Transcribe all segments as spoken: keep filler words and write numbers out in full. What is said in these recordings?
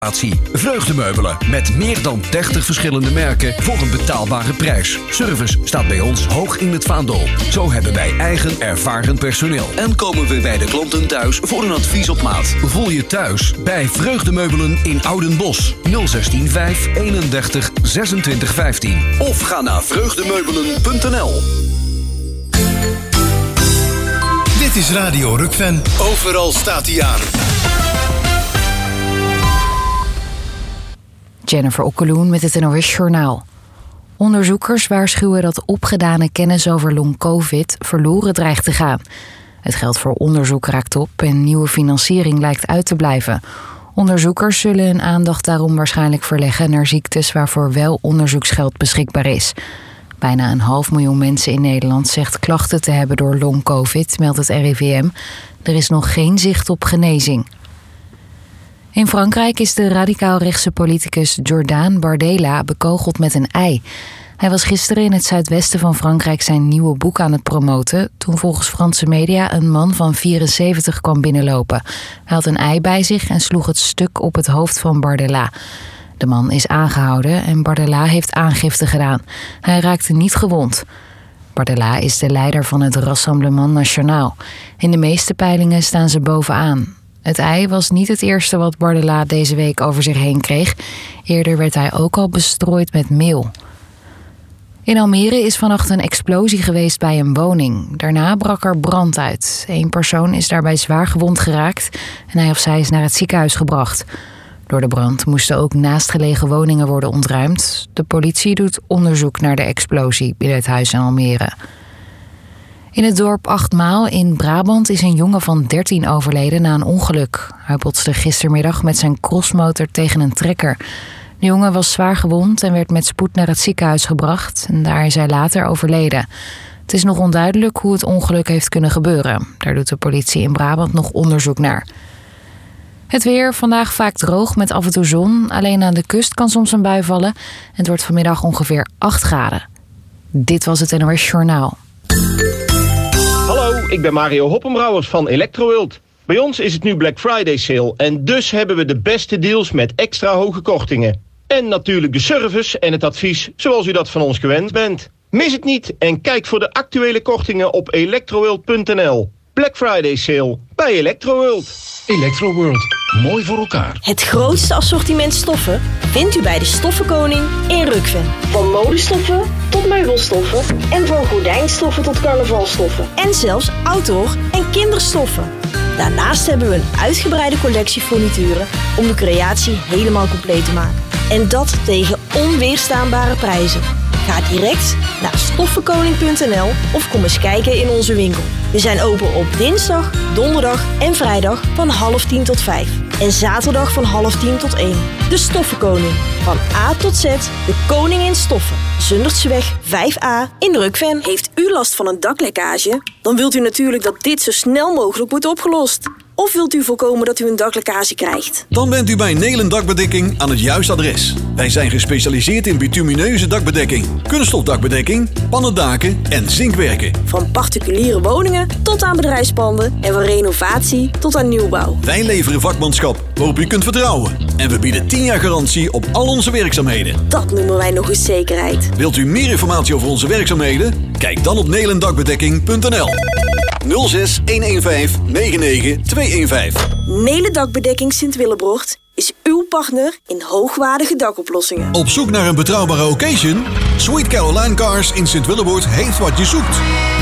Vreugdemeubelen met meer dan dertig verschillende merken voor een betaalbare prijs. Service staat bij ons hoog in het vaandel. Zo hebben wij eigen ervaren personeel. En komen we bij de klanten thuis voor een advies op maat. Voel je thuis bij Vreugdemeubelen in Oudenbosch. nul zestien vijf eenendertig zesentwintig vijftien. Of ga naar vreugdemeubelen punt n l. Dit is Radio Rukven. Overal staat hij aan. Jennifer Okkeloen met het N O S-journaal. Onderzoekers waarschuwen dat opgedane kennis over long-covid verloren dreigt te gaan. Het geld voor onderzoek raakt op en nieuwe financiering lijkt uit te blijven. Onderzoekers zullen hun aandacht daarom waarschijnlijk verleggen naar ziektes waarvoor wel onderzoeksgeld beschikbaar is. Bijna een half miljoen mensen in Nederland zegt klachten te hebben door long-covid, meldt het R I V M. Er is nog geen zicht op genezing. In Frankrijk is de radicaal-rechtse politicus Jordan Bardella bekogeld met een ei. Hij was gisteren in het zuidwesten van Frankrijk zijn nieuwe boek aan het promoten, toen volgens Franse media een man van vierenzeventig kwam binnenlopen. Hij had een ei bij zich en sloeg het stuk op het hoofd van Bardella. De man is aangehouden en Bardella heeft aangifte gedaan. Hij raakte niet gewond. Bardella is de leider van het Rassemblement National. In de meeste peilingen staan ze bovenaan. Het ei was niet het eerste wat Bardella deze week over zich heen kreeg. Eerder werd hij ook al bestrooid met meel. In Almere is vannacht een explosie geweest bij een woning. Daarna brak er brand uit. Eén persoon is daarbij zwaar gewond geraakt en hij of zij is naar het ziekenhuis gebracht. Door de brand moesten ook naastgelegen woningen worden ontruimd. De politie doet onderzoek naar de explosie binnen het huis in Almere. In het dorp Achtmaal in Brabant is een jongen van dertien overleden na een ongeluk. Hij botste gistermiddag met zijn crossmotor tegen een trekker. De jongen was zwaar gewond en werd met spoed naar het ziekenhuis gebracht. En daar is hij later overleden. Het is nog onduidelijk hoe het ongeluk heeft kunnen gebeuren. Daar doet de politie in Brabant nog onderzoek naar. Het weer, vandaag vaak droog met af en toe zon. Alleen aan de kust kan soms een bui vallen. En het wordt vanmiddag ongeveer acht graden. Dit was het N O S Journaal. Hallo, ik ben Mario Hoppenbrouwers van Electroworld. Bij ons is het nu Black Friday sale en dus hebben we de beste deals met extra hoge kortingen. En natuurlijk de service en het advies zoals u dat van ons gewend bent. Mis het niet en kijk voor de actuele kortingen op electroworld punt n l. Black Friday sale bij Electroworld. Electroworld, mooi voor elkaar. Het grootste assortiment stoffen vindt u bij de Stoffenkoning in Rukven. Van modestoffen tot meubelstoffen en van gordijnstoffen tot carnavalstoffen. En zelfs outdoor- en kinderstoffen. Daarnaast hebben we een uitgebreide collectie furnituren om de creatie helemaal compleet te maken. En dat tegen onweerstaanbare prijzen. Ga direct naar stoffenkoning punt n l of kom eens kijken in onze winkel. We zijn open op dinsdag, donderdag en vrijdag van half tien tot vijf. En zaterdag van half tien tot één. De Stoffenkoning. Van A tot Z, de koning in stoffen. Zundertseweg vijf A in Rukven. Heeft u last van een daklekkage? Dan wilt u natuurlijk dat dit zo snel mogelijk wordt opgelost. Of wilt u voorkomen dat u een daklekkage krijgt? Dan bent u bij Nelen Dakbedekking aan het juiste adres. Wij zijn gespecialiseerd in bitumineuze dakbedekking, kunststofdakbedekking, pannendaken en zinkwerken. Van particuliere woningen tot aan bedrijfspanden en van renovatie tot aan nieuwbouw. Wij leveren vakmanschap waarop u kunt vertrouwen. En we bieden tien jaar garantie op al onze werkzaamheden. Dat noemen wij nog eens zekerheid. Wilt u meer informatie over onze werkzaamheden? Kijk dan op nelen dakbedekking punt n l. nul zes een een vijf negen negen twee een vijf. Nelen Dakbedekking Sint-Willebrocht is uw partner in hoogwaardige dakoplossingen. Op zoek naar een betrouwbare occasion? Sweet Caroline Cars in Sint-Willebrocht heeft wat je zoekt.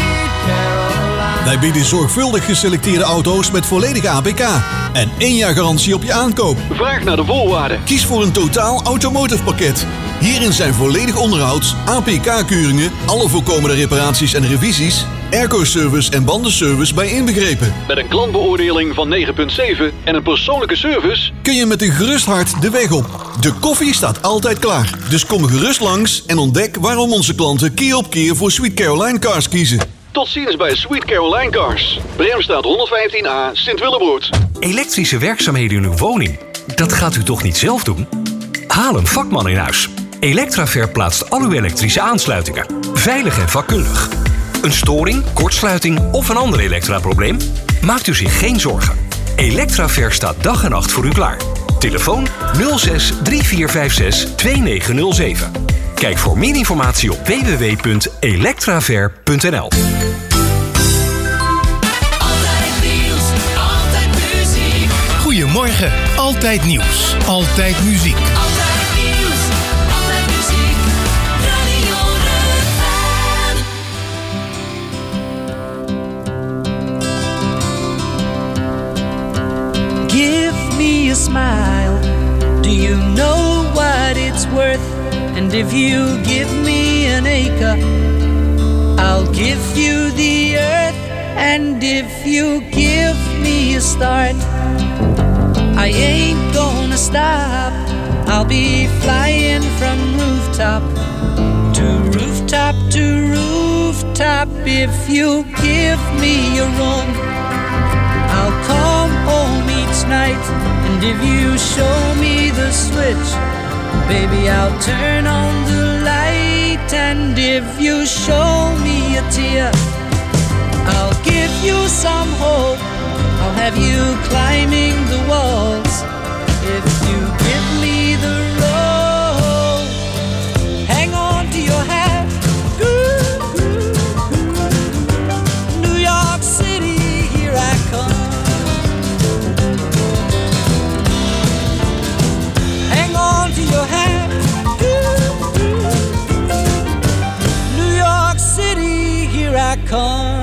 Wij bieden zorgvuldig geselecteerde auto's met volledige A P K en één jaar garantie op je aankoop. Vraag naar de voorwaarden. Kies voor een totaal automotive pakket. Hierin zijn volledig onderhouds, A P K-keuringen, alle voorkomende reparaties en revisies, airco-service en bandenservice bij inbegrepen. Met een klantbeoordeling van negen komma zeven en een persoonlijke service kun je met een gerust hart de weg op. De koffie staat altijd klaar. Dus kom gerust langs en ontdek waarom onze klanten keer op keer voor Sweet Caroline Cars kiezen. Tot ziens bij Sweet Caroline Cars. Bremstraat honderdvijftien A, Sint-Willebroort. Elektrische werkzaamheden in uw woning? Dat gaat u toch niet zelf doen? Haal een vakman in huis. Elektraver plaatst al uw elektrische aansluitingen. Veilig en vakkundig. Een storing, kortsluiting of een ander elektraprobleem? Maakt u zich geen zorgen. Elektraver staat dag en nacht voor u klaar. Telefoon nul zes drie vier vijf zes twee negen nul zeven. Kijk voor meer informatie op w w w punt electraver punt n l. Goedemorgen, altijd nieuws, altijd muziek. Altijd nieuws, altijd muziek, Radio Rukven. Give me a smile, do you know what it's worth? And if you give me an acre, I'll give you the earth. And if you give me a start, I ain't gonna stop. I'll be flying from rooftop to rooftop to rooftop. If you give me a room, I'll come home each night. And if you show me the switch, baby, I'll turn on the light. And if you show me a tear, I'll give you some hope. I'll have you climbing the walls if you give me the rope. Hang on to your hat. New York City, here I come. Hang on to your hat. New York City, here I come.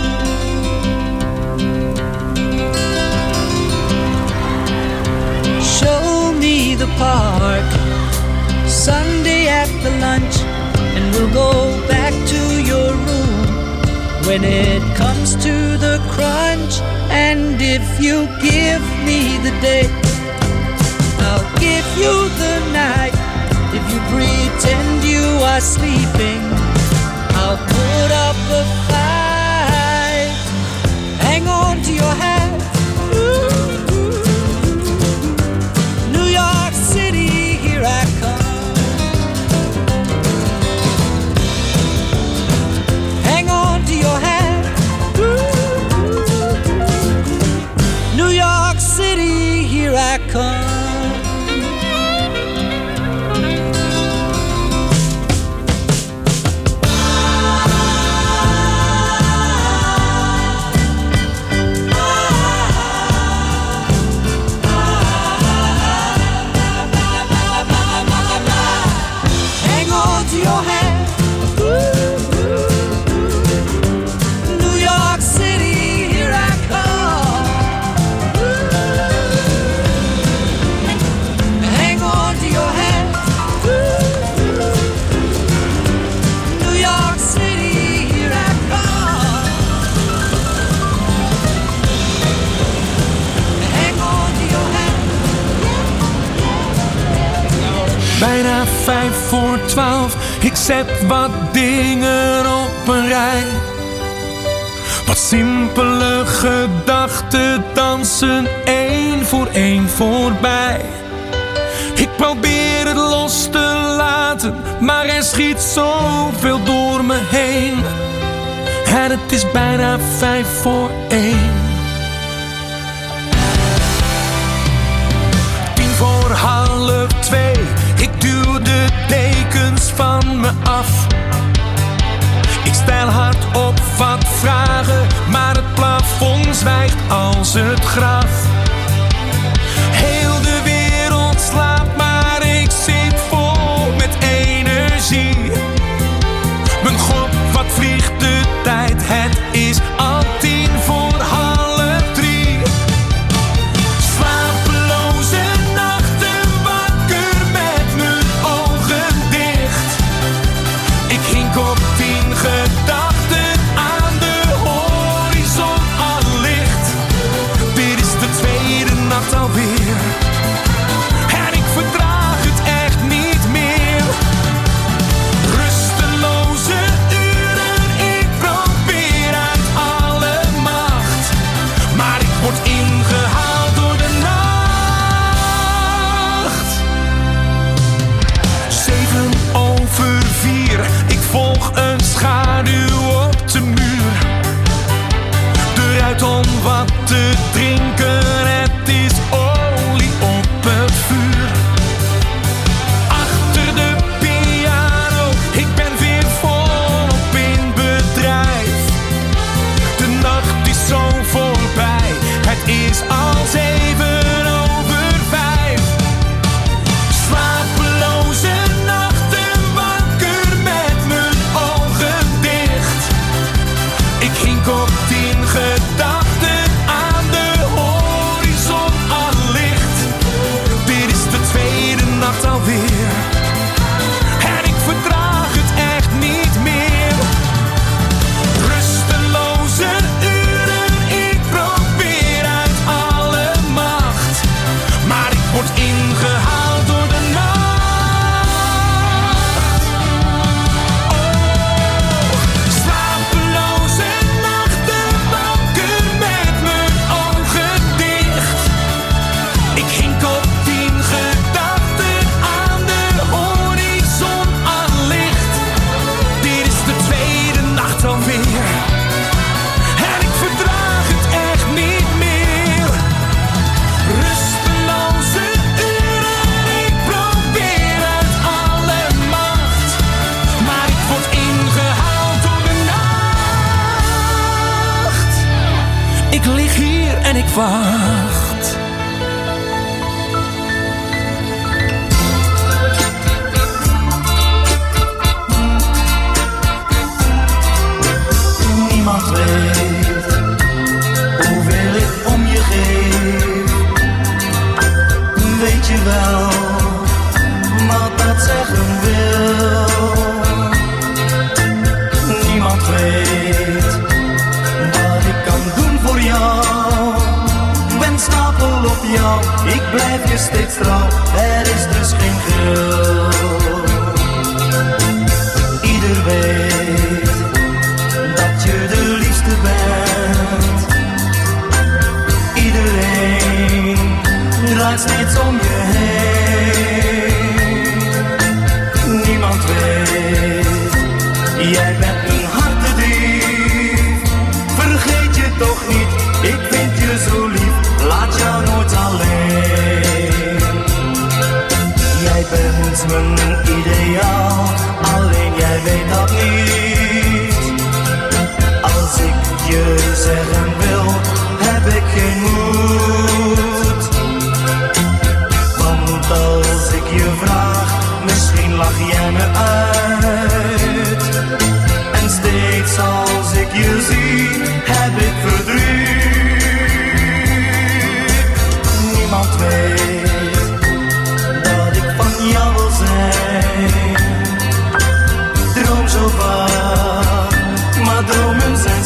The park Sunday after lunch, and we'll go back to your room when it comes to the crunch. And if you give me the day, I'll give you the night. If you pretend you are sleeping, I'll put up a fight. Hang on to your hat. I come. Hang on to your hand. New York City, here I come. Hang on to your hand. New York City, here I come. Hang on to your hand. Bijna vijf voor twaalf, ik zet wat dingen op een rij. Wat simpele gedachten dansen één voor één voorbij. Ik probeer het los te laten, maar er schiet zoveel door me heen. En het is bijna vijf voor één. Tien voor half twee, ik duw de dekens van me af. Ik stel hardop wat vragen, maar het plafond zwijgt als het graf. Heel de wereld slaapt, maar ik zit vol met energie. Mijn god, wat vliegt de tijd, het is al tien voor half drie. Slapeloze nachten, wakker met mijn ogen dicht. nacht alweer. En ik verdraag het echt niet meer. Rusteloze uren, ik probeer uit alle macht. Maar ik word ingehaald door de nacht. Oh, slapeloze nachten, wakker met mijn ogen dicht. Ik hink op tien gedachten aan de horizon aan licht. Dit is de tweede nacht alweer. En ik verdraag het echt niet meer. Rusteloze uren, ik probeer uit alle macht. Maar ik word ingehaald door de nacht. Ik lig hier en ik wacht. Niemand weet hoeveel ik om je geef. Weet je wel wat dat zeggen wil? Niemand weet wat ik kan doen voor jou. Ben stapel op jou, ik blijf je steeds trouw. Er is dus geen gril. Ieder weet dat je de liefste bent. Iedereen draait steeds om je heen. Niemand weet, jij bent een hartedief. Vergeet je toch niet, ik vind je zo lief. Laat jou nooit alleen. Jij bent mijn ideaal, alleen jij weet dat niet. Als ik je zeggen wil, heb ik geen moed. Want als ik je vraag, misschien lach jij me uit. En steeds als ik je zie, heb ik verdriet. Niemand weet dat ik van jou wil zijn. Droom zo vaak, maar dromen zijn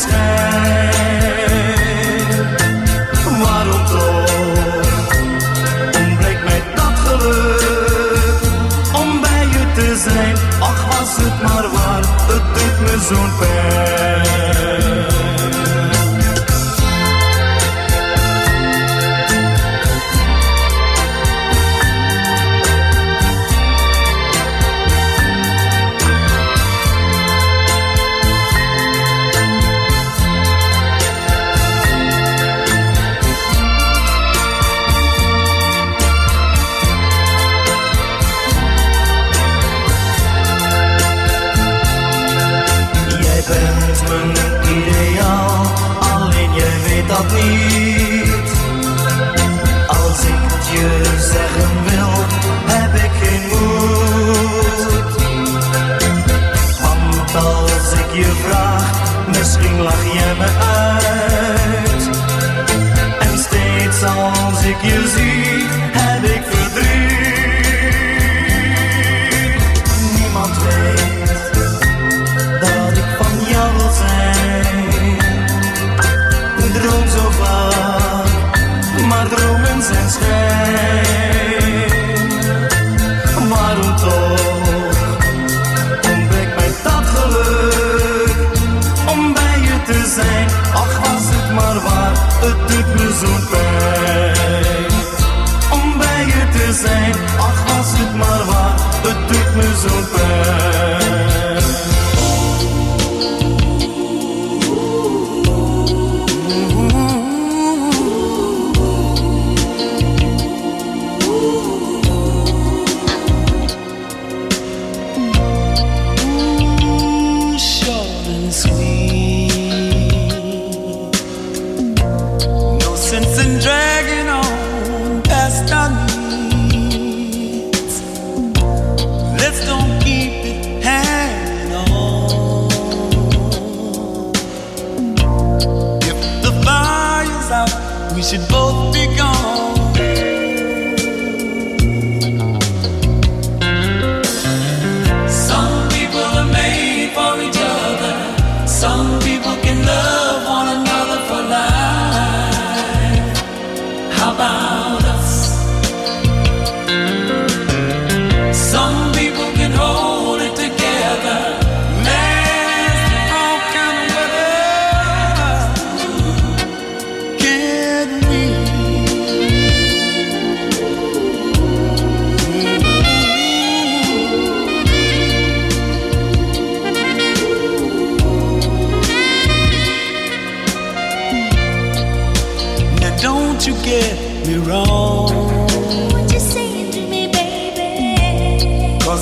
schijn. Waarom toch ontbreekt mij dat geluk om bij je te zijn? Ach, was het maar waar, het doet me zo'n pijn.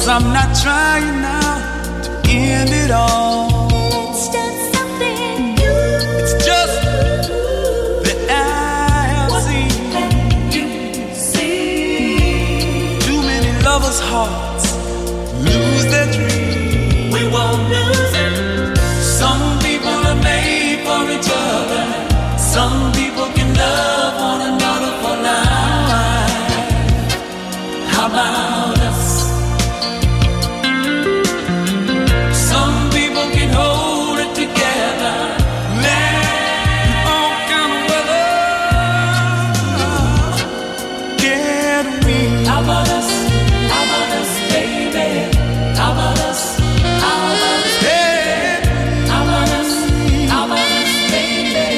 'Cause I'm not trying now to end it all. It's just something new. It's just that I have What seen. have you seen? Too many lovers' hearts lose their dreams. We won't lose it. Some people are made for each other. Some people can love one another for life. How about us? Some people can hold it together. Land all kind of weather. Can we? How about us? How about us, baby? How about us? How about us, baby? How about us? How about us, baby?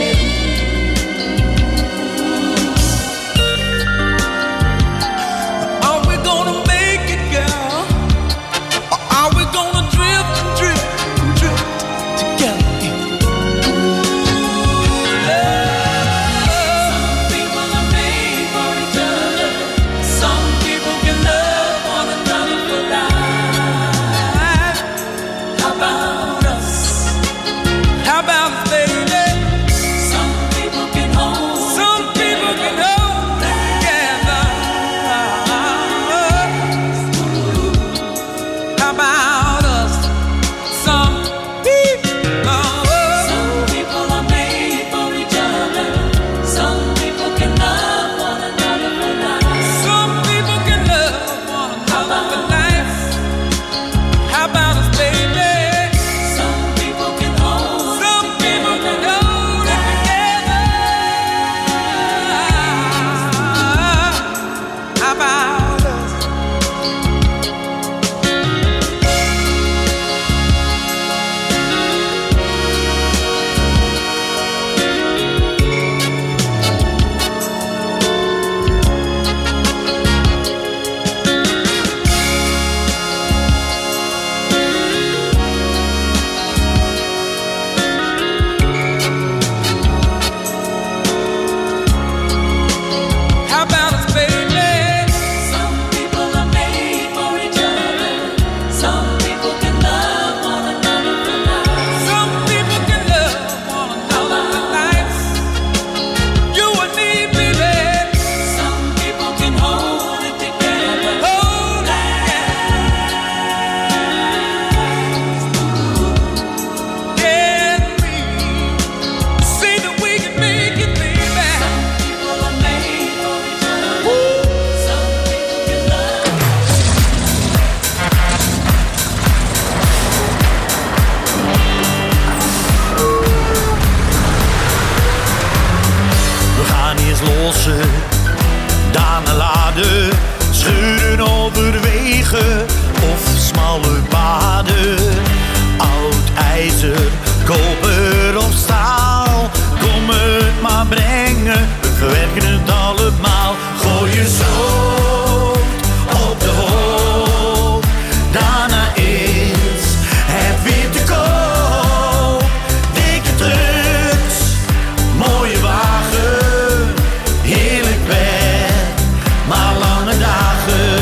Are we gonna make it, girl? Or are we gonna drift and drift and drift together? Some people are made for each other. Some people can love one another for life. How about us? How about us, baby? Some people can hold. Some people can hold it together. How about us? Some people. Some people are made for each other. Some people can love one another for life. Some people can love one another for life. How about us, baby? Some people can hold. Some people can hold it together. How about us? How about us, baby? Some people are made for each other. Some people can love one another for life. Some people can love one another for life. You and me, baby. Some people can hold it together. Hold it. Can we see that we can make it, baby? Some people are made for each other. Some people can love. We gaan eerst lossen, daarna laden, scheuren over wegen of smalle paden. Oud ijzer, koper of staal, kom het maar brengen, we verwerken het allemaal. Gooi je zout op de hoop, daarna is het weer te koop. Dikke trucks, mooie wagen, heerlijk werk, maar lange dagen.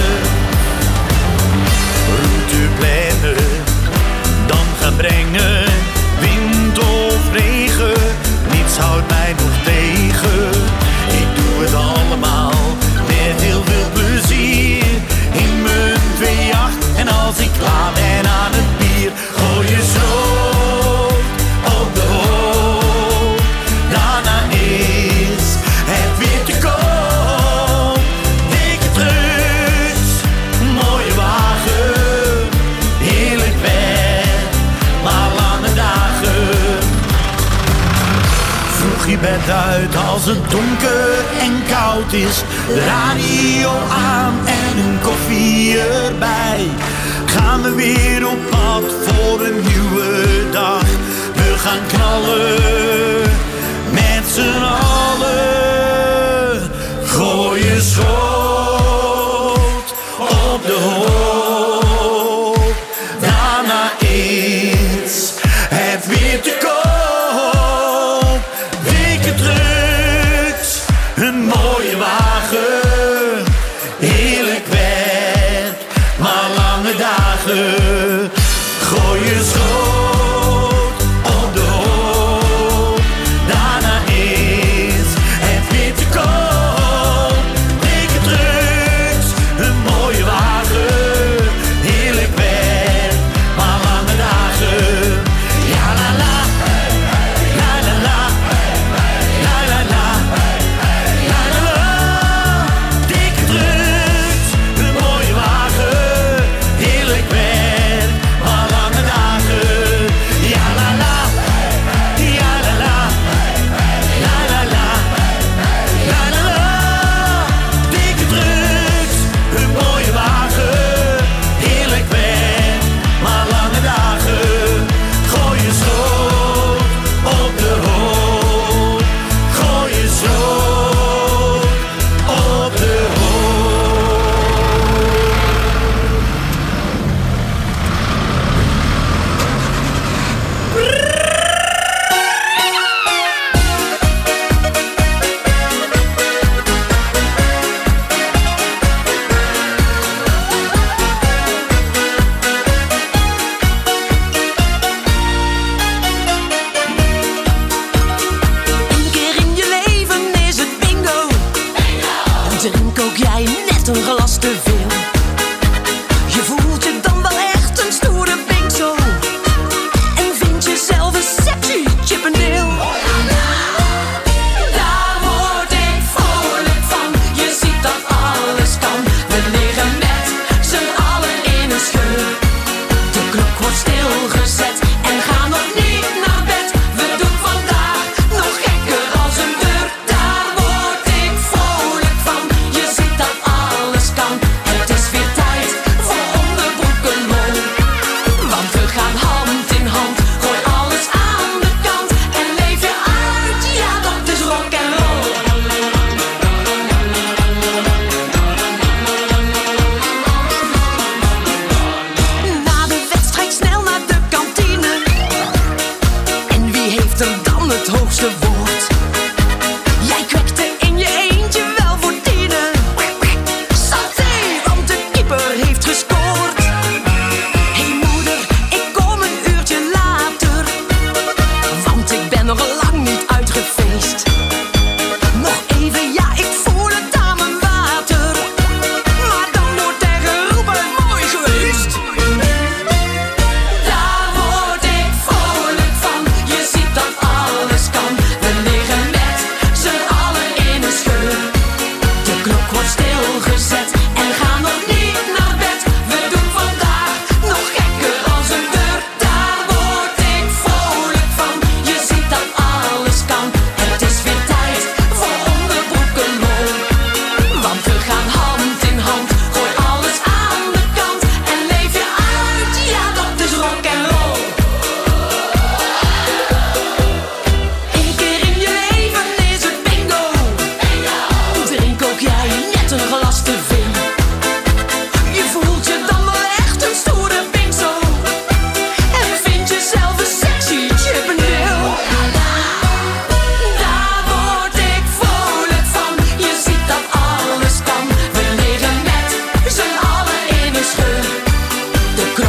Route plannen, dan gaan brengen, wind of regen, niets houdt mij nog tegen. Ik doe het allemaal met heel veel plezier, in mijn twee acht. En als ik klaar ben aan het bier, gooi je zo op de hoop, daarna is het weer te koop. Dikke trucks, mooie wagen, heerlijk werk, maar lange dagen. Vroeg je bed uit als het donker en koud is, de radio aan en een koffie erbij. Gaan we weer op pad voor een nieuwe dag. We gaan knallen met z'n allen. Gooi je schot op de hoop, daarna is het weer te koop. Dikke trucks, een mooie wagen, heerlijk werk, maar lange dagen.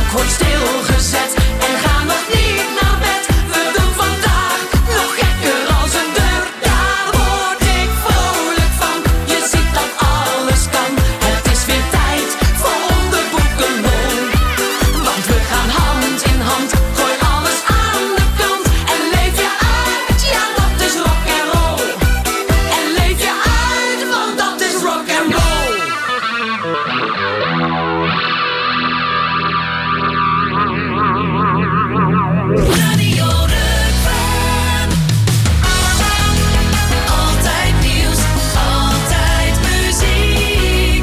klok wordt stilgezet en gaan nog niet naar bed. We doen vandaag nog gekker als een deur. Daar word ik vrolijk van. Je ziet dat alles kan. Het is weer tijd voor onderboekenlol. Want we gaan hand in hand. Gooi alles aan de kant en leef je uit. Ja, dat is rock and roll. En leef je uit, want dat is rock and roll. Radio Rukven. Altijd nieuws, altijd muziek.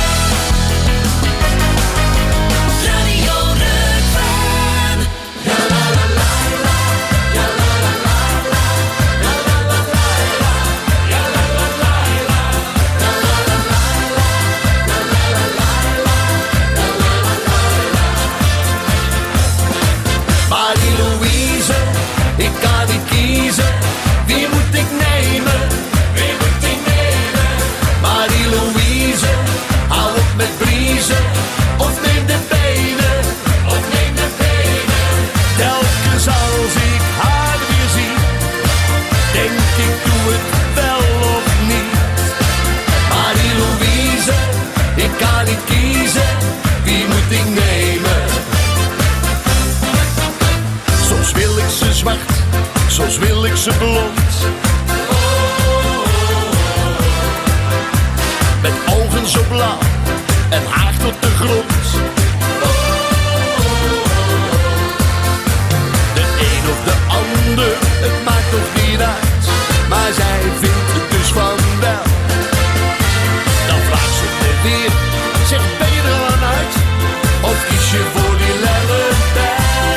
Radio Rukven. Ja la la la la, ja la la la la, ja la la la la, ja la la la la, ja la la la la, ja la la la la, ja la la la la. Marie-Louise, ik kan niet kiezen. Wie moet ik nemen? Wie moet ik nemen? Marie-Louise, hou op met briezen. Of neem de benen. Of neem de benen. Telkens als ik haar weer zie, denk ik doe het wel of niet. Marie-Louise, ik kan niet kiezen. Wie moet ik nemen? Soms wil ik ze zwart, soms wil ik ze blond. Met ogen zo blauw en haar tot de grond. De een of de ander, het maakt toch niet uit. Maar zij vindt het dus van wel. Dan vraagt ze me weer, zegt ben je er aan uit? Of kies je voor die lellebel?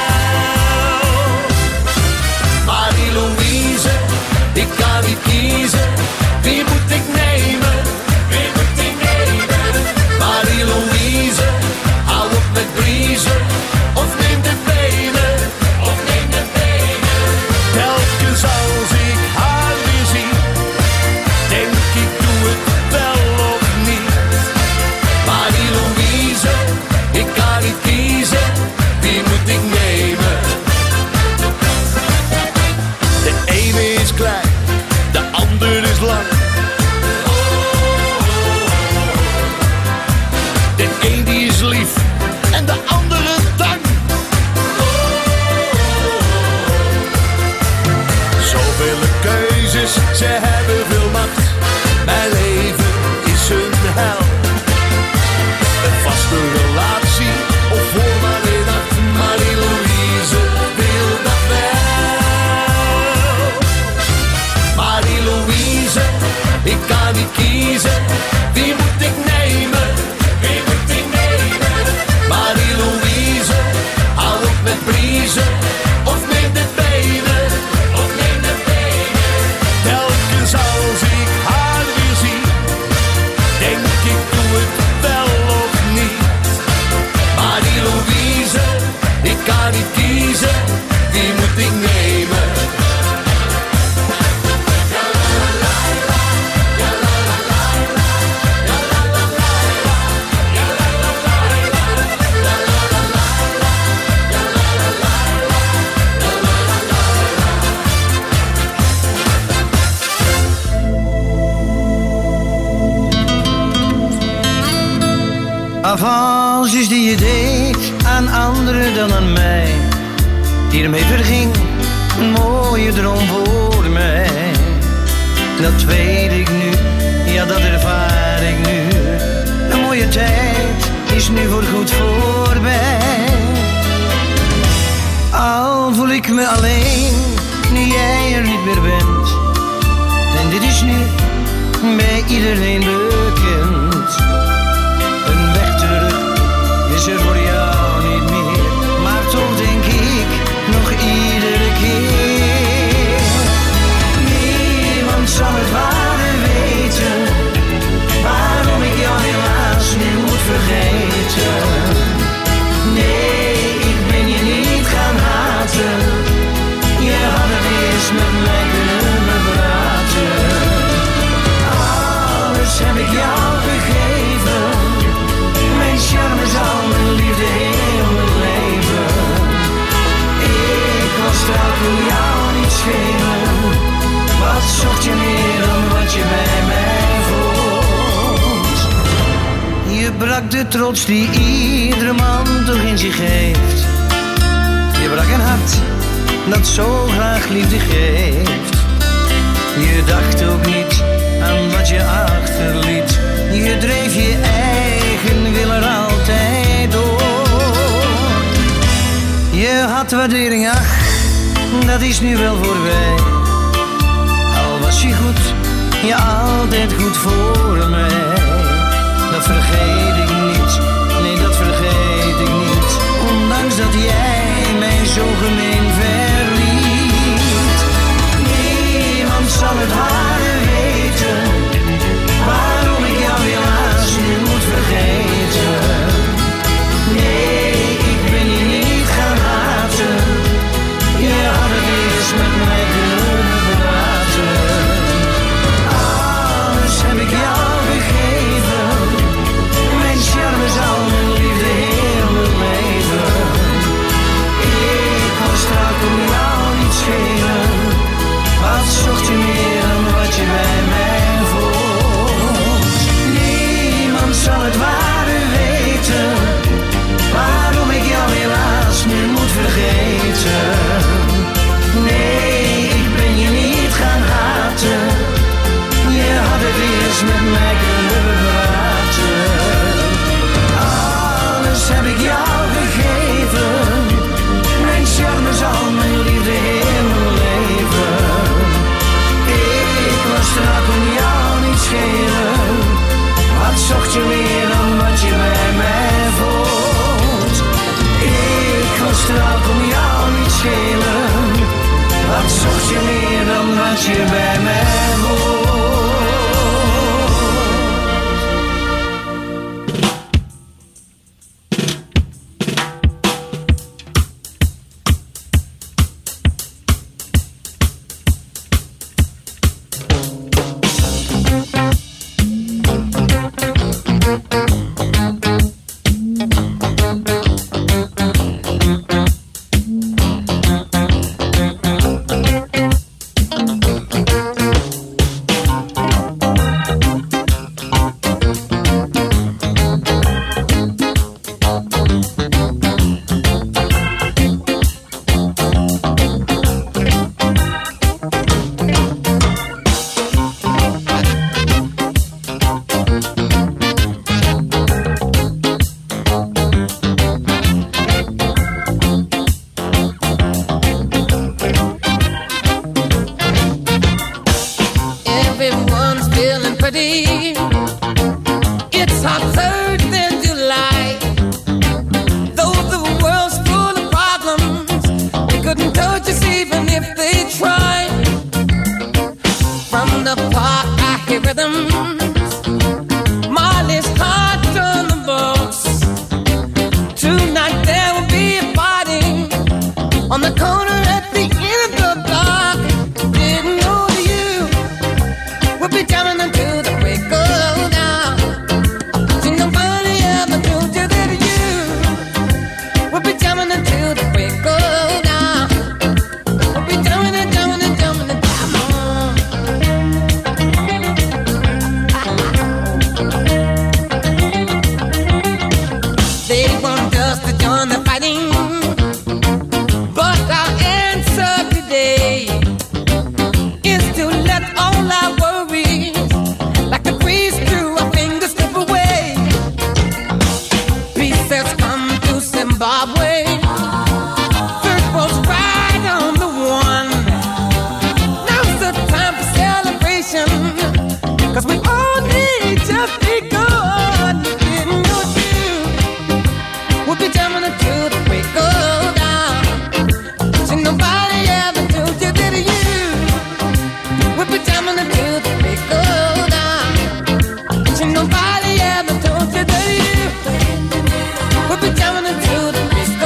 Marie-Louise, ik kan niet kiezen. Wie moet ik nemen? Wie moet ik nemen? Marie-Louise, hou op met briezen. Of neem de benen. Of neem de benen. Telkens als ik haar weer zie, denk ik doe het wel of niet. Marie-Louise, ik kan niet kiezen. Wie moet ik nemen? De ene is klein, de ander is lang. De een die is lief en de andere dang. Zoveel keuzes, ze hebben veel macht. Mijn leven is een hel. Een vaste relatie of voor maar een nacht. Marie-Louise wil dat wel. Marie-Louise, ik kan niet kiezen. Wie moet ik nemen? Wie moet ik nemen? Marie-Louise, hou op met briezen. Of neem de benen. Of neem de benen. Telkens als ik haar weer zie, denk ik doe het wel of niet. Marie-Louise, ik kan niet kiezen. Wie moet ik nemen? Avances die je deed aan anderen dan aan mij, hiermee verging een mooie droom voor mij. Dat weet ik nu, ja dat ervaar ik nu. Een mooie tijd is nu voorgoed voorbij. Al voel ik me alleen, nu jij er niet meer bent. En dit is nu bij iedereen bekend. Een weg terug is er voor jou niet meer. Maar toch denk ik nog iedere keer. Niemand zal het ware weten, waarom ik jou helaas nu moet vergeten. Nee, ik ben je niet gaan haten. Je had het eerst met mij kunnen praten. Alles heb ik jou gegeven. Mijn charme zal mijn liefde de trots die iedere man toch in zich heeft. Je brak een hart dat zo graag liefde geeft. Je dacht ook niet aan wat je achterliet. Je dreef je eigen wil er altijd door. Je had waardering, ach, dat is nu wel voorbij. Al was je goed, je altijd goed voor mij. Dat vergeet ik niet, nee dat vergeet ik niet. Ondanks dat jij mij zo gemeen verliet. Niemand zal het ware weten, waarom ik jou helaas nu moet vergeten. Nee, ik ben je niet gaan haten. Je had het eerst met mij kunnen praten. Alles heb ik jou gegeven. Mijn charme zal mijn liefde heel mijn leven. Ik was strak om jou niet schelen. Wat zocht je meer dan wat je bij mij vond? Niemand zal het ware weten, waarom ik jou helaas nu moet vergeten. Nee, ik ben je niet gaan haten. Je had het eerst met mij kunnen praten. Alles heb ik jou gegeven. Mijn charme zal mijn liefde heel mijn leven. Ik was strak om jou niet schelen. Wat zocht je meer dan wat je bij mij vond? Ik was strak om jou niet schelen. Wat zocht je meer dan wat je bij mij vond? Nobody ever told you that you would be down until the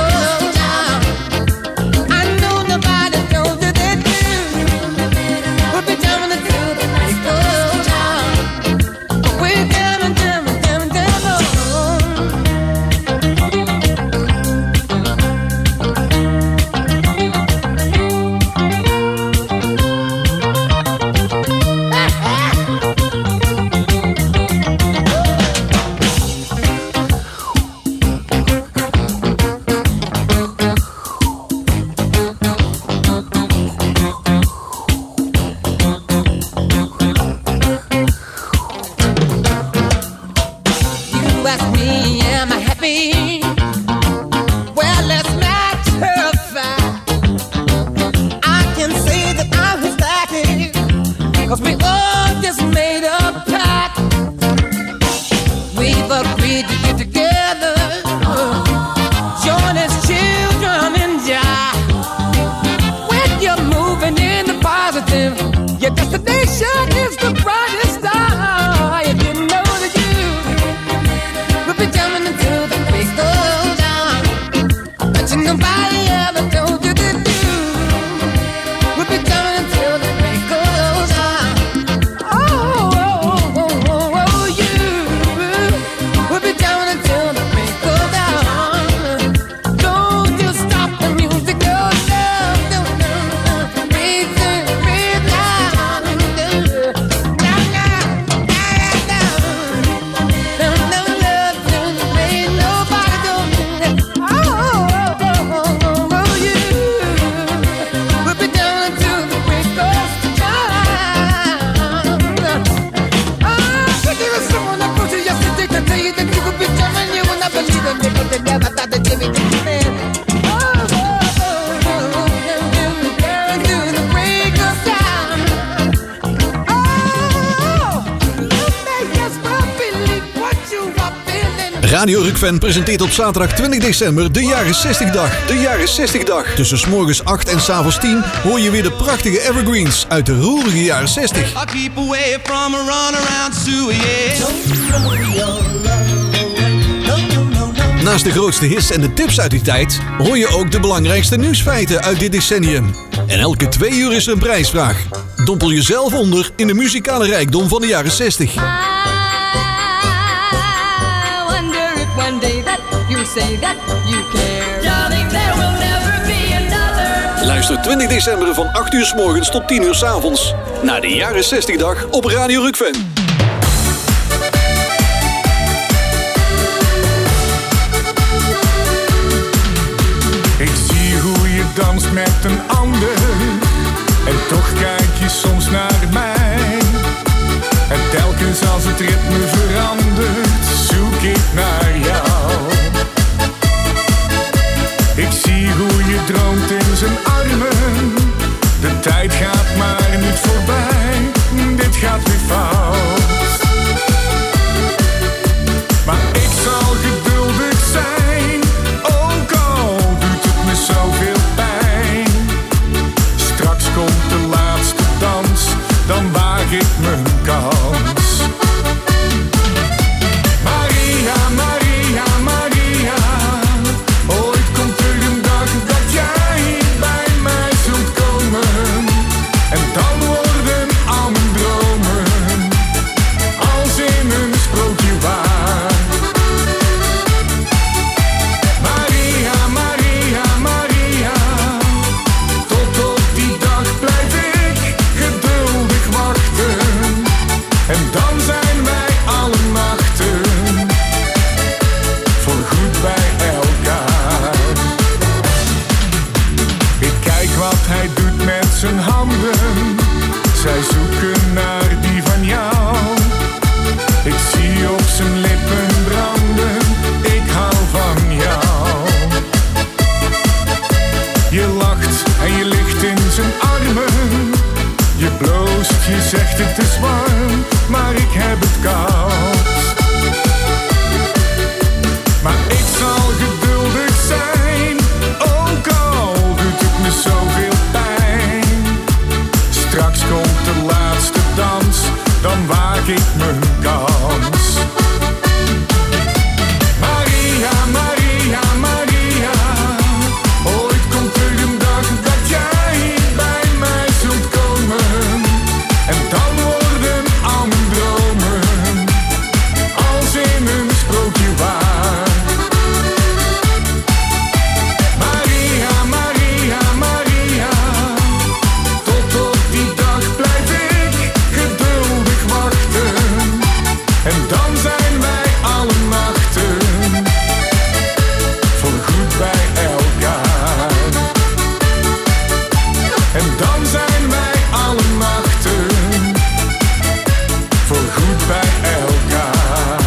Radio Rukven presenteert op zaterdag twintig december de Jaren zestig dag. De Jaren zestig dag. Tussen 's morgens acht en 's avonds tien hoor je weer de prachtige evergreens uit de roerige jaren zestig. Naast de grootste hits en de tips uit die tijd hoor je ook de belangrijkste nieuwsfeiten uit dit decennium. En elke twee uur is er een prijsvraag. Dompel jezelf onder in de muzikale rijkdom van de jaren zestig. One day that you say that you care. Darling, there will never be another. Luister twintig december van acht uur 's morgens tot tien uur 's avonds naar de Jaren zestig dag op Radio Rukven. Ik zie hoe je danst met een ander en toch kijk je soms naar mij. En telkens als het ritme verandert, zoek ik naar jou. Ik zie hoe je droomt in zijn armen. De tijd gaat maar niet voorbij, dit gaat weer fout. Maar ik zal geduldig zijn, ook al doet het me zoveel pijn. Straks komt de laatste dans, dan waag ik mijn kans. Maria, Maria, Maria, ooit komt er een dag dat jij bij mij zult komen. En dan worden al mijn dromen als in een sprookje waar. Maria, Maria, Maria, tot op die dag blijf ik geduldig wachten. En dan zijn wij alle nachten voor goed bij elkaar. Ik kijk wat hij doet met zijn handen. Zij zoeken naar die van jou. Ik zie op zijn lippen branden. Ik hou van jou. Je lacht en je ligt in zijn armen. Je bloost, je zegt het is warm, maar ik heb het koud. Maar ik zal geduldig zijn, ook al doet het me zoveel pijn. Straks komt de laatste dans, dan waag ik mijn kans. Maria, Maria, Maria, ooit komt er een dag dat jij bij mij zult komen. En dan worden al mijn dromen als in een sprookje waar. Maria, Maria, Maria, tot op die dag blijf ik geduldig wachten. En dan zijn wij alle nachten voor goed bij elkaar. En dan zijn wij alle nachten voor goed bij elkaar.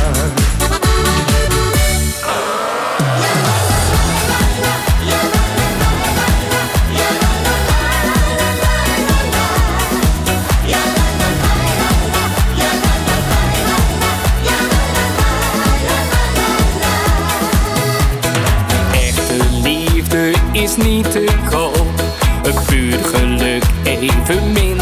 Echte liefde is niet te koop, het puur geluk evenmin.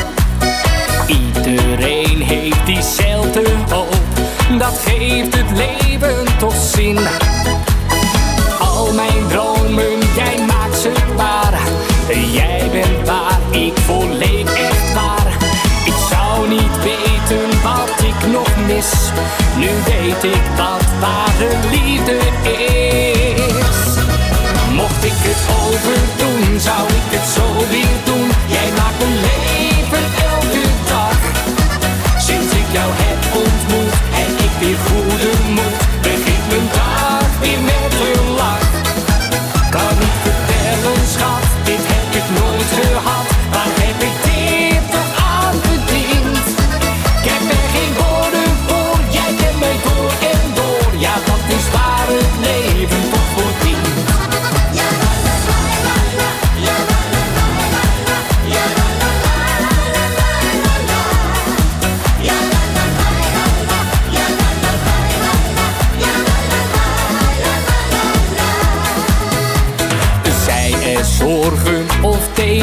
Iedereen heeft diezelfde hoop, dat geeft het leven toch zin. Al mijn dromen, jij maakt ze waar. Jij bent waar, ik volledig echt waar. Ik zou niet weten wat ik nog mis. Nu weet ik wat ware liefde is. Mocht ik het overdoen, zou ik het zo weer doen. Jij maakt mijn leven elke dag. Sinds ik jou heb ontmoet en ik weer goede moed, begint mijn dag weer met een lach. Kan ik vertellen, schat, dit heb ik nooit gehad. Waar heb ik dit toch aan verdiend? Ik heb er geen woorden voor, jij kent mij door en door. Ja, dat is waar het leven.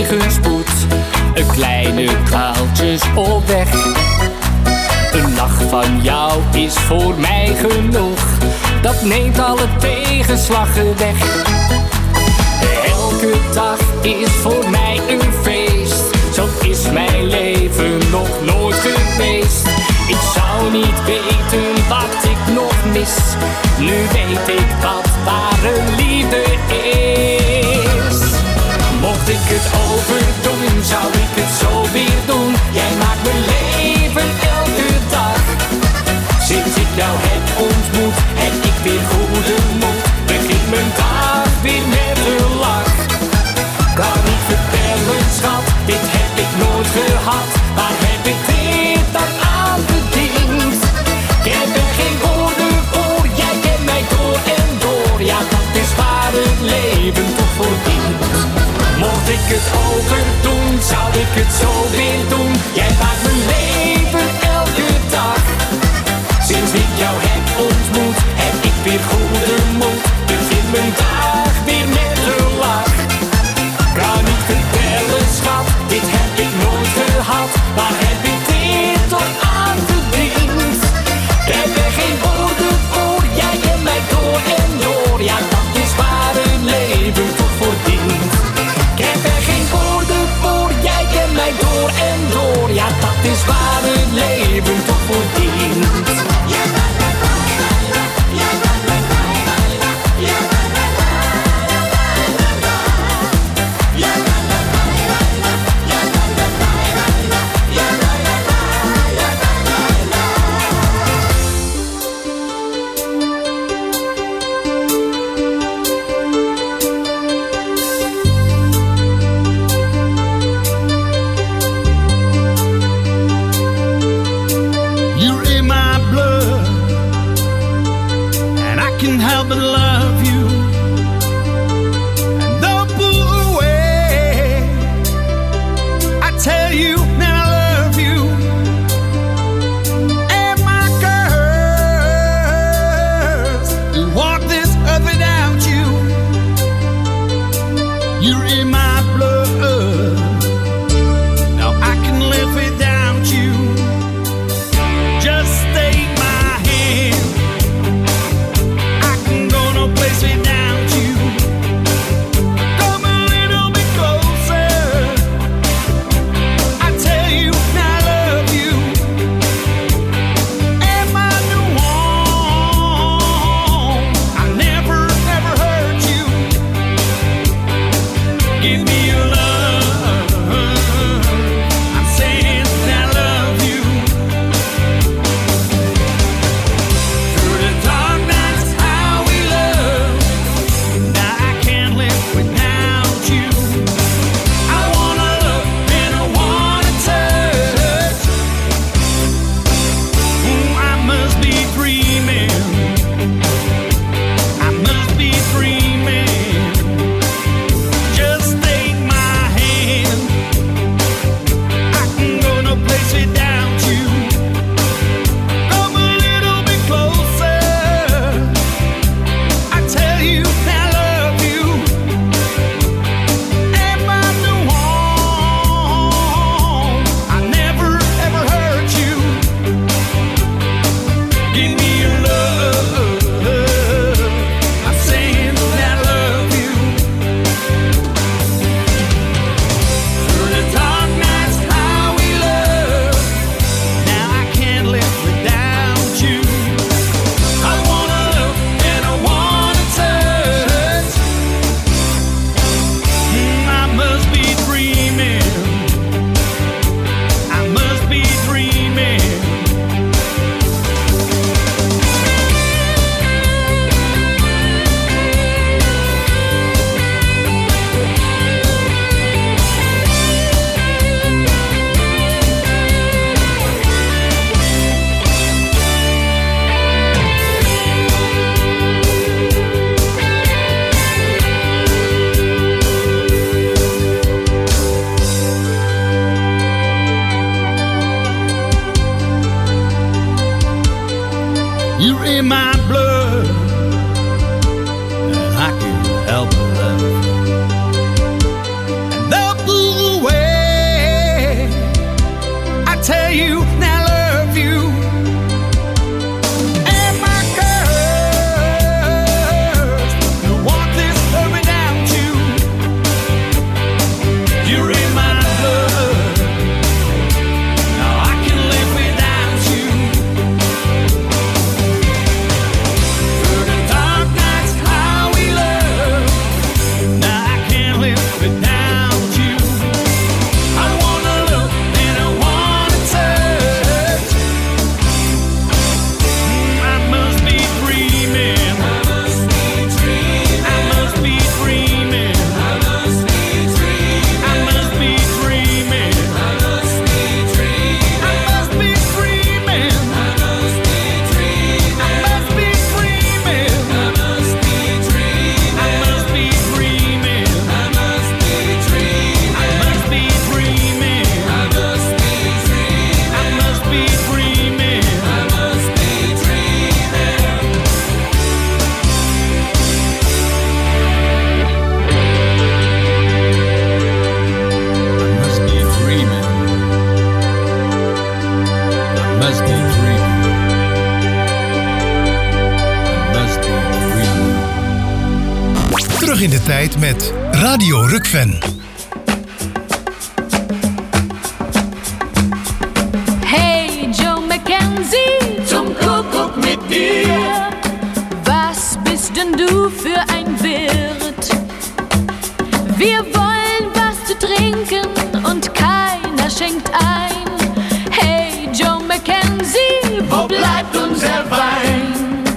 tegenspoed, een kleine kwaaltjes op weg. Een lach van jou is voor mij genoeg, dat neemt alle tegenslagen weg. Elke dag is voor mij een feest, zo is mijn leven nog nooit geweest. Ik zou niet weten wat ik nog mis, nu weet ik wat ware liefde is. Mocht ik het overdoen, zou ik het zo weer doen. Jij maakt mijn leven elke dag. Sinds ik jou heb ontmoet, heb ik weer goede moed. Begin mijn dag weer met een lach. Kan niet vertellen, schat, dit heb ik nooit gehad. Waar heb ik dit dan aan verdiend? Ik heb er geen woorden voor, jij kent mij door en door. Ja, dat is waar het leven toch voor dient. Mocht ik het overdoen, zou ik het zo weer doen. Jij maakt mijn leven elke dag. Sinds ik jou heb ontmoet, heb ik weer goede moed. Begin mijn dag weer met een lach. Kan niet vertellen, schat, dit heb ik nooit gehad. Waar heb ik dit toch aan verdiend? Ik heb er geen woorden voor, jij kent mij door en door. Ja, dat is waar het leven toch voor dient. Ik heb er geen woorden voor, jij kent mij door en door. Ja, dat is waar het leven toch voor dient. Place me down. terug in de tijd met Radio Rukven. Hey Joe Mackenzie, zum Kuckuck mit dir. Was bist denn du für ein Wirt? Wir wollen was zu trinken und keiner schenkt ein. Hey Joe Mackenzie, wo bleibt unser Wein?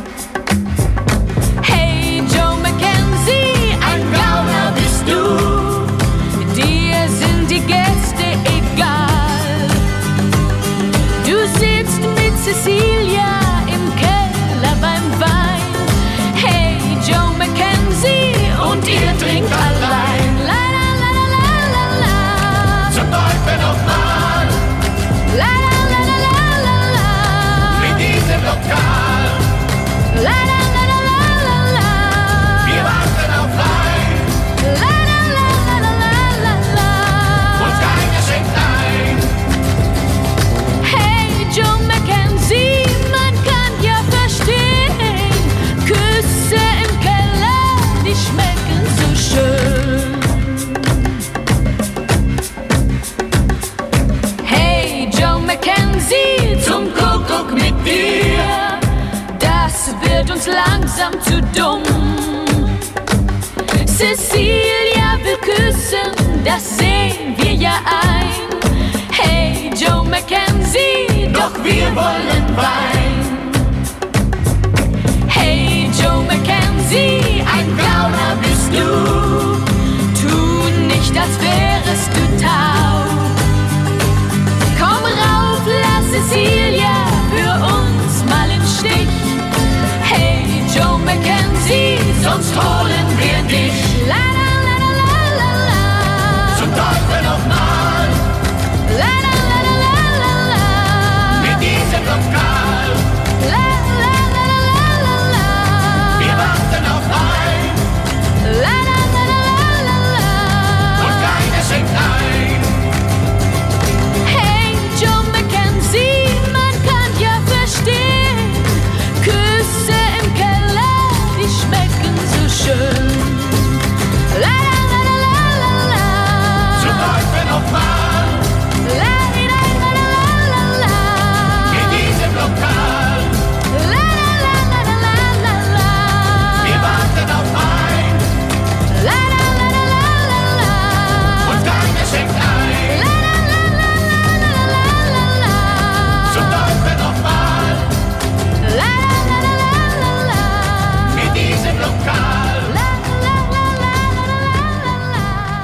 Hey Joe Mackenzie, ein Gauner bist du. Dir sind die Gäste egal. Du sitzt mit Cecilia im Keller beim Wein. Hey Joe Mackenzie, und ihr trinkt allein. La la la la la la. Zum Teufel nochmal. La la la la la la la. Mit diesem Lokal. La la la la la la la. Wir warten auf Wein. La la la la la la la la. Und keiner schenkt ein. Hey Joe Mackenzie, man kann ja verstehen. Küsse im Keller, die schmecken so schön. Hey Joe Mackenzie, zum Kuckuck mit dir. Das wird uns langsam zu dumm. Cecilia will küssen, das sehen wir ja ein. Hey Joe Mackenzie, doch wir wollen Wein. Hey Joe Mackenzie, ein Gauner bist du. Tu nicht, als wärest du taub. Komm rauf, lass Cecilia für uns mal im Stich. Hey Joe Mackenzie, sonst holen wir dich. La la la la la la la. Zum Teufel nochmal. La la la la la la la. Mit diesem Lokal. La la la la la la la. Wir warten auf Wein. La la la la la la la. Und keiner schenkt ein. Hey Joe Mackenzie, man kann ja verstehen. Küsse im Keller, die schmecken so schön. La la la la la la la. Zum Teufel nochmal. La la la la la la la. In diesem Lokal. La la la la la la la la. Wir warten auf Wein. La la la la la la la. Und keiner schenkt ein. La la la la la la la la la. Zum Teufel nochmal. La la la la la la la. In diesem Lokal. La la la la la la la.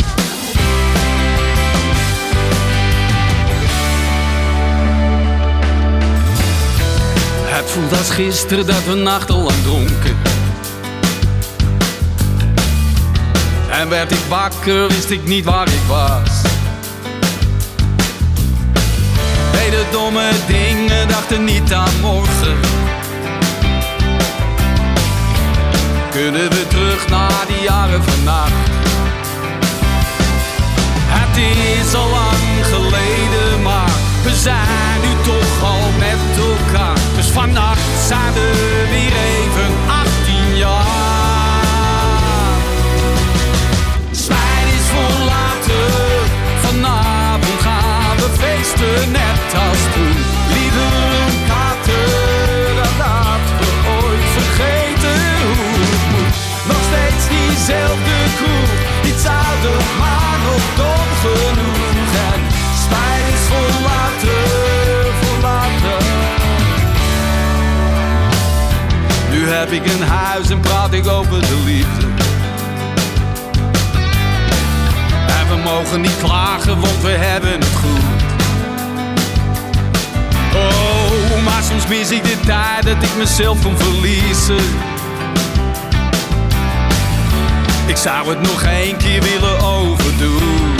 Het voelt als gisteren dat we nachtenlang dronken. En werd ik wakker, wist ik niet waar ik was. Deden domme dingen, dachten niet aan morgen. Kunnen we terug naar die jaren vannacht? Het is al lang geleden, maar we zijn nu toch al met elkaar. Dus vannacht zijn we weer even achttien jaar. Zwijgen is voor later, vanavond gaan we feesten net als toen. Liever een kater dan dat we ooit vergeten hoe het moet. Nog steeds diezelfde kroeg, iets ouder maar nog dom genoeg. En spijt is voor later, voor later. Nu heb ik een huis en praat ik over de liefde. En we mogen niet klagen, want we hebben het goed. Oh, maar soms mis ik de tijd dat ik mezelf kon verliezen. Ik zou het nog één keer willen overdoen.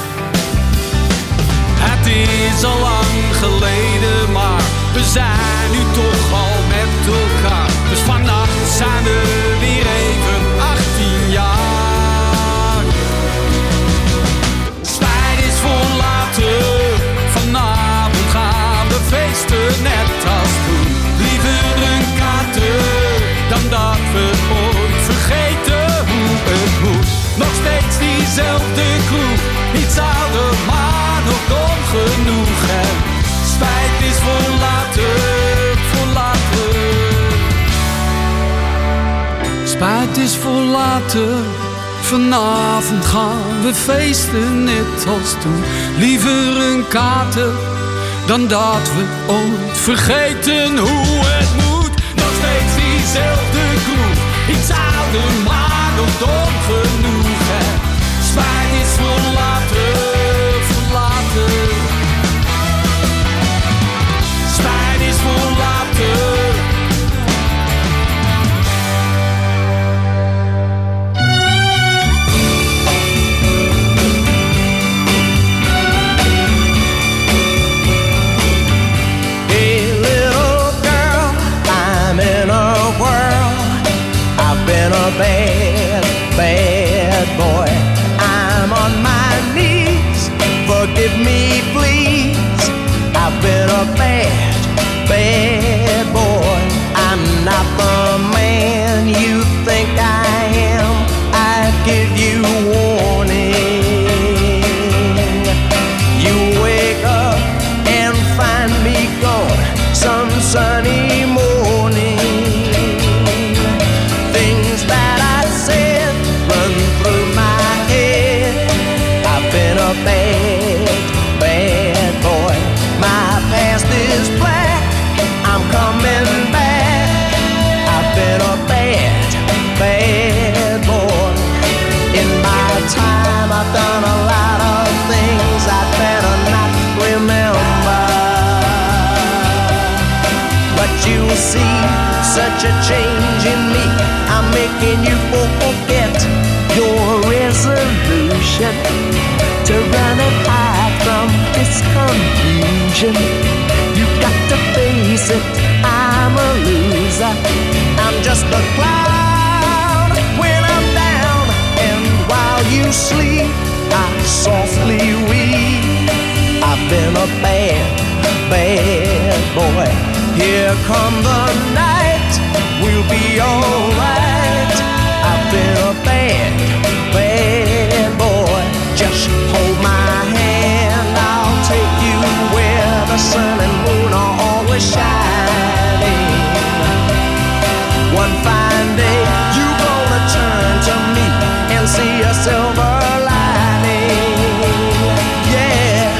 Het is al lang geleden, maar we zijn nu toch al met elkaar. Dus vannacht zijn we weer even achttien jaar. Spijt is voor later, vanavond gaan we feesten net als toen. Liever een kater dan dat we ooit vergeten hoe het moet. iets ouder, maar nog dom genoeg. En spijt is voor later, voor later. Spijt is voor later. Vanavond gaan we feesten net als toen. Liever een kater dan dat we ooit vergeten hoe het moet. Nog steeds diezelfde kroeg. Iets ouder, maar nog dom genoeg. En spijt is voor later, voor later. Spijt is voor later. Bad, bad boy, I'm on my knees. Forgive me, please. I've been a bad, bad boy. I'm not the man you think I am. I give you warning. You wake up and find me gone some sunny morning. Bad, bad boy. My past is black. I'm coming back. I've been a bad, bad boy. In my time I've done a lot of things I'd better not remember. But you'll see such a change in me. I'm making you forget your resolution to run and hide from this confusion. You got to face it, I'm a loser. I'm just a clown when I'm down. And while you sleep, I softly weep. I've been a bad, bad boy. Here come the night, we'll be alright. I've been a bad, bad boy. Just hold my hand, I'll take you where the sun and moon are always shining. One fine day, you gonna turn to me and see a silver lining. Yeah,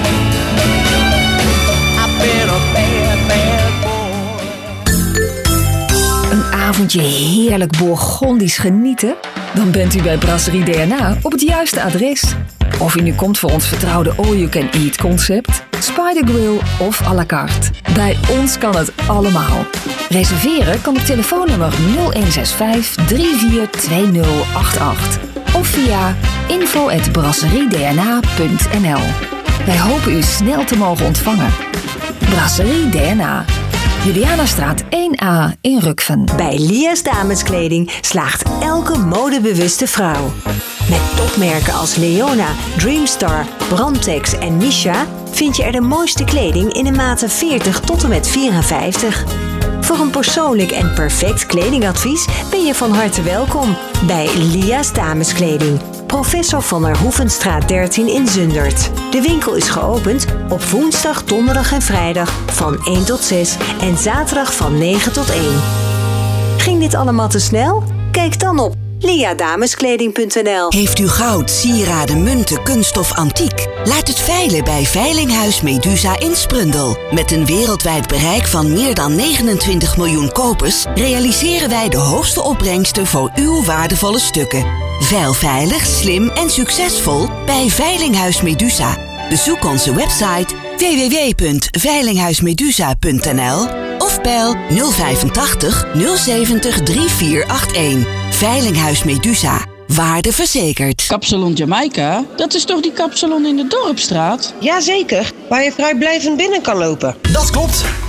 I've been a bad, bad boy. Een avondje heerlijk Bourgondisch genieten? Dan bent u bij Brasserie D N A op het juiste adres. Of u nu komt voor ons vertrouwde all-you-can-eat concept, Spider Grill of à la carte. Bij ons kan het allemaal. Reserveren kan op telefoonnummer nul een zes vijf drie vier twee nul acht acht of via info at brasserie-dna punt n l. Wij hopen u snel te mogen ontvangen. Brasserie D N A. Julianastraat één A in Rukven. Bij Lia's Dameskleding slaagt elke modebewuste vrouw. Met topmerken als Leona, Dreamstar, Brandtex en Misha vind je er de mooiste kleding in de maten veertig tot en met vierenvijftig. Voor een persoonlijk en perfect kledingadvies ben je van harte welkom bij Lia's Dameskleding. Professor van der Hoevenstraat dertien in Zundert. De winkel is geopend op woensdag, donderdag en vrijdag van één tot zes en zaterdag van negen tot één. Ging dit allemaal te snel? Kijk dan op lia dameskleding punt n l. Heeft u goud, sieraden, munten, kunststof, antiek? Laat het veilen bij Veilinghuis Medusa in Sprundel. Met een wereldwijd bereik van meer dan negenentwintig miljoen kopers realiseren wij de hoogste opbrengsten voor uw waardevolle stukken. Veil veilig, slim en succesvol bij Veilinghuis Medusa. Bezoek onze website w w w punt veilinghuismedusa punt n l of bel nul vijfentachtig nul zeventig drie vier acht een. Veilinghuis Medusa. Waarde verzekerd. Kapsalon Jamaica? Dat is toch die kapsalon in de Dorpstraat? Jazeker, waar je vrijblijvend binnen kan lopen. Dat klopt.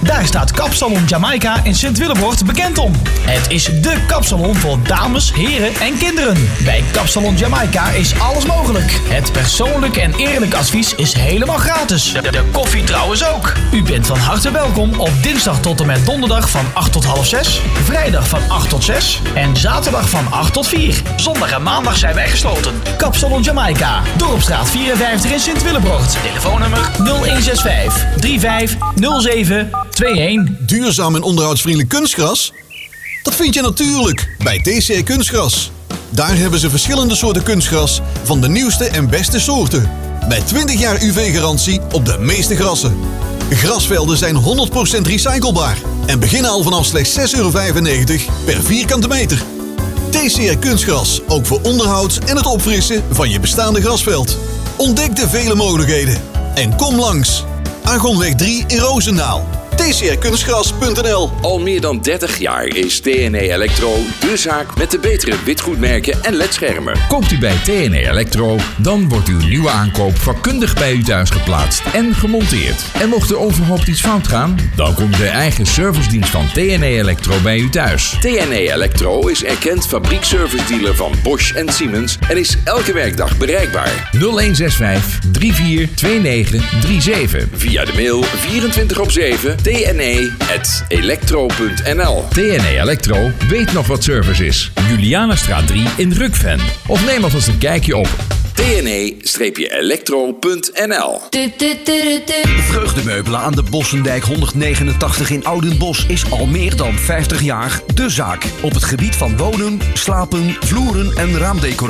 Daar staat Kapsalon Jamaica in Sint-Willebrocht bekend om. Het is dé kapsalon voor dames, heren en kinderen. Bij Kapsalon Jamaica is alles mogelijk. Het persoonlijk en eerlijk advies is helemaal gratis. De, de koffie trouwens ook. U bent van harte welkom op dinsdag tot en met donderdag van acht tot half zes, vrijdag van acht tot zes en zaterdag van acht tot vier. Zondag en maandag zijn wij gesloten. Kapsalon Jamaica, Dorpstraat vierenvijftig in Sint-Willebrocht. Telefoonnummer nul een zes vijf drie vijf nul zeven twee een. Duurzaam en onderhoudsvriendelijk kunstgras? Dat vind je natuurlijk bij T C R Kunstgras. Daar hebben ze verschillende soorten kunstgras van de nieuwste en beste soorten. Met twintig jaar U V-garantie op de meeste grassen. Grasvelden zijn honderd procent recyclebaar en beginnen al vanaf slechts zes euro vijfennegentig per vierkante meter. T C R Kunstgras, ook voor onderhoud en het opfrissen van je bestaande grasveld. Ontdek de vele mogelijkheden en kom langs. Argonweg drie in Roosendaal. T C R kunstgras punt n l. Al meer dan dertig jaar is T N E Electro de zaak met de betere witgoedmerken en ledschermen. Koopt u bij T N E Electro, dan wordt uw nieuwe aankoop vakkundig bij u thuis geplaatst en gemonteerd. En mocht er onverhoopt iets fout gaan, dan komt de eigen servicedienst van T N E Electro bij u thuis. T N E Electro is erkend fabriekservice-dealer van Bosch en Siemens en is elke werkdag bereikbaar. nul een zes vijf drie vier twee negen drie zeven. Via de mail vierentwintig op zeven t n e at electro punt n l. T N E Electro weet nog wat service is. Julianastraat drie in Rukven. Of neem alvast een kijkje op T N E electro punt n l. Vreugdemeubelen aan de Bossendijk honderdnegenentachtig in Oudenbosch is al meer dan vijftig jaar de zaak. Op het gebied van wonen, slapen, vloeren en raamdecoratie.